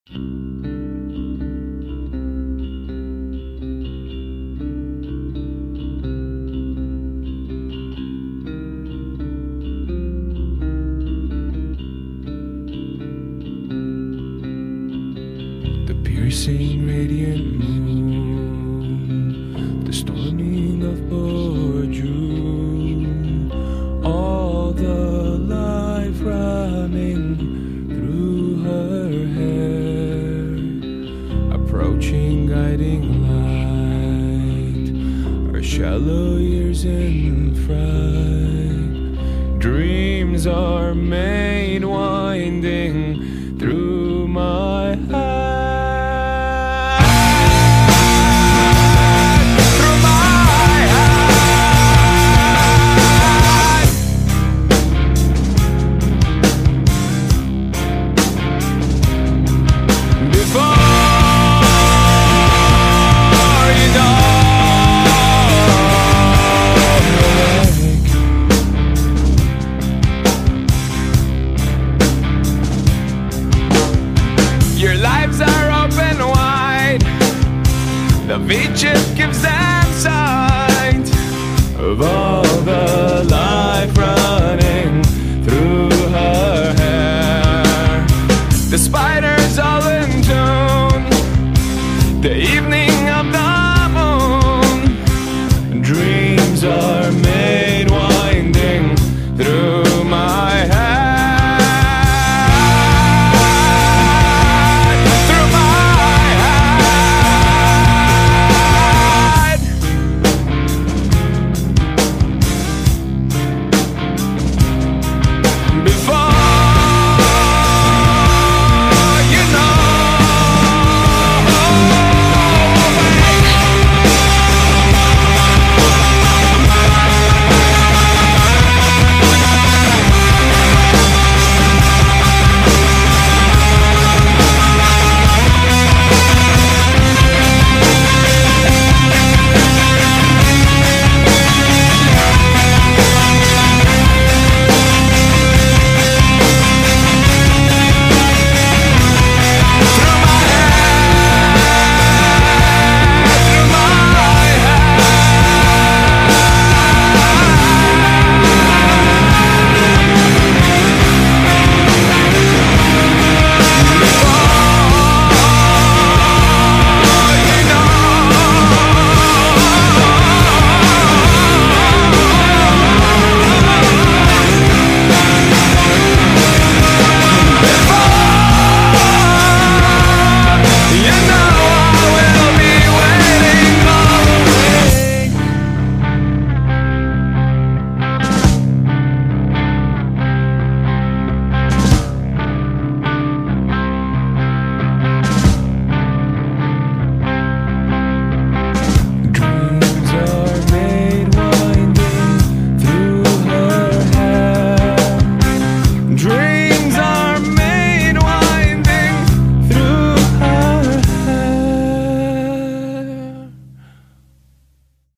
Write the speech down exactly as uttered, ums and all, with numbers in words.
The piercing radiant moon, the storming of poor June, all the life running through her hair, approaching guiding light, our shallow years in fright, dreams are made winding through my eyes. Your lives are open wide. The beaches gives them sight of all the life running through her hair. The spiders all in tune. The evening